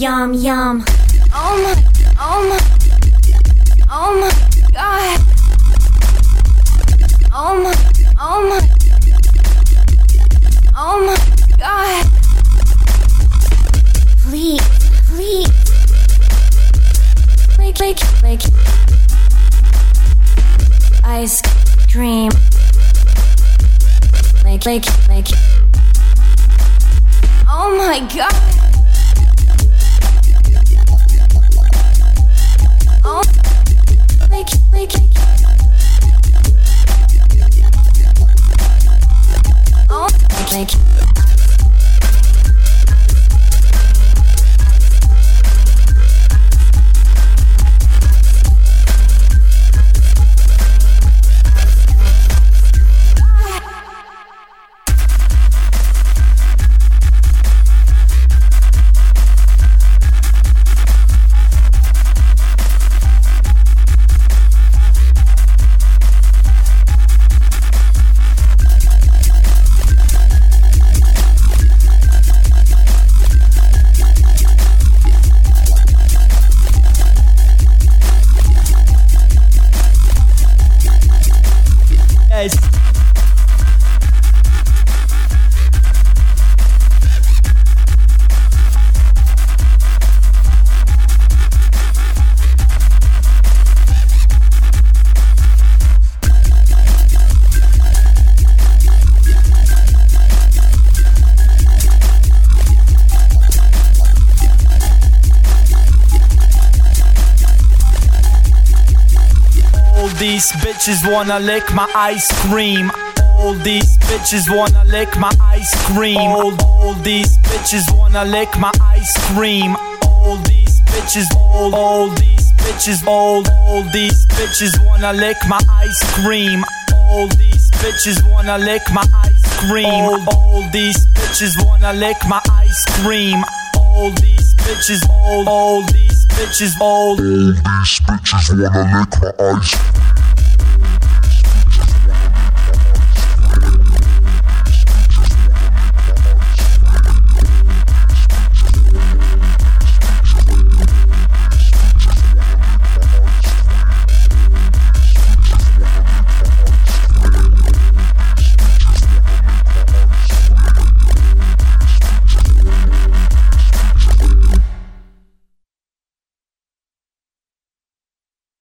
Yum, yum. Oh my, oh my, oh my God. Oh my, oh my, oh my God. Please, please. Like ice cream. Like. Oh my God. Oh, like. Oh, like. These bitches wanna lick my ice cream. All these bitches wanna lick my ice cream. All these bitches wanna lick my ice cream. All these bitches, all these bitches, all these bitches wanna lick my ice cream. All these bitches wanna lick my ice cream. All these bitches wanna lick my ice cream. All these bitches, all these bitches, all these bitches wanna lick my ice cream.